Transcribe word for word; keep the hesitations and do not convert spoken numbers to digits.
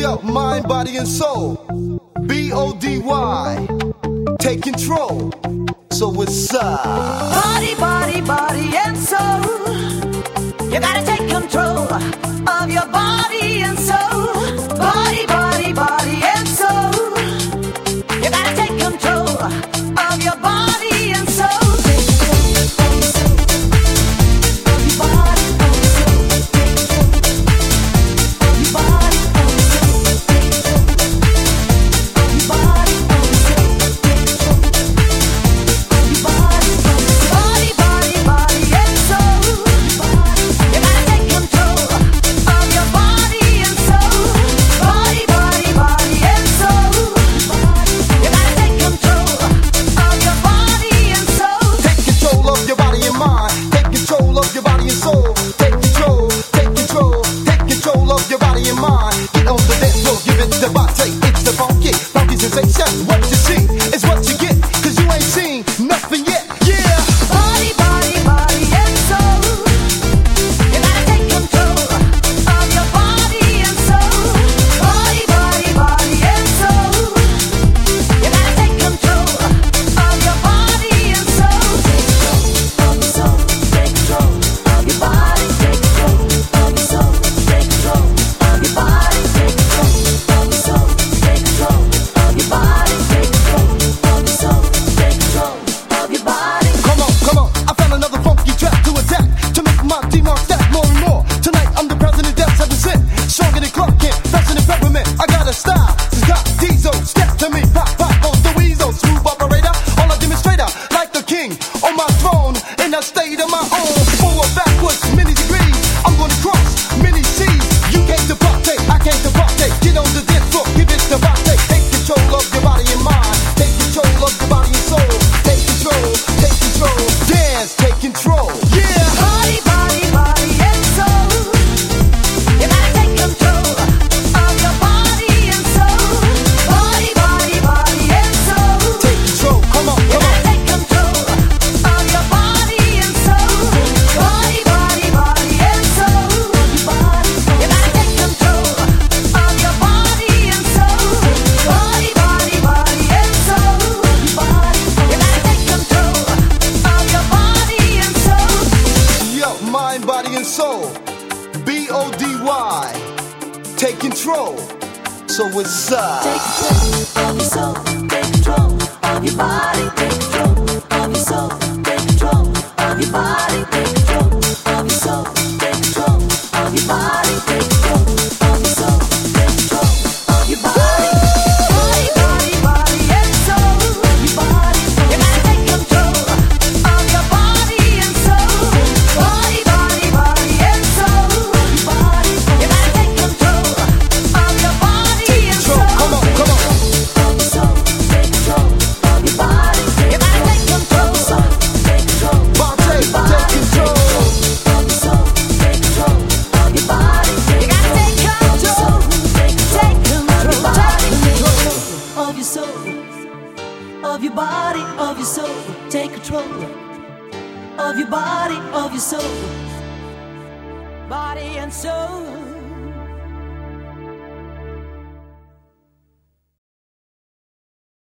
Yo, mind, body, and soul. B O D Y. Take control. So what's up? Body, body, body, and soul. You gotta take control of your body and soul. Body, body, body, and soul. You gotta take control of your body and soul. What you see is what you get, cause you ain't seen nothing yet. Yeah. Body, body, body, and soul. You gotta take control of your body and soul. Body, body, body, and soul. You gotta take control of your body and soul. Take control of your soul. Take control of your body. Take control of your soul. Take control of your body. Take control of your soul. Take control of your body. State of my own, forward, backwards, many degrees. I'm gonna cross many seas. You came to party, I came to party. Get on the dance floor, give it the body. Take control of your body and mind. Take control of your body and soul. Take control, take control. Dance, take control. Yeah. Body, body, body, and soul. You gotta take control of your body and soul. Body, body, body, and soul. Take control. Come on, come on. Take control of your body. Body, body, body, and soul. You gotta take control of your body and soul. Body, body, body, and soul. You gotta take control of your body and soul. Yo, mind, body, and soul. B O D Y. Take control. So what's up? Take control of your soul. Take control of your body. Take control of your soul. Take control of your body. Take control of your soul. Take control of your body. Take control of your soul. Take control of your body. Body, body, body, and soul. Your body. You gotta take control of your body and soul. Body, body, body, and soul. Your body. You gotta take control of your body and soul. Come on, come on. Of your soul. Take control of your body. You gotta take control. Take control. Body, take control. Of your soul. Take control of your body. You gotta take control. Take control. Of your soul. Of your body. Of your soul. Take control of your body. Of your soul. Body and soul.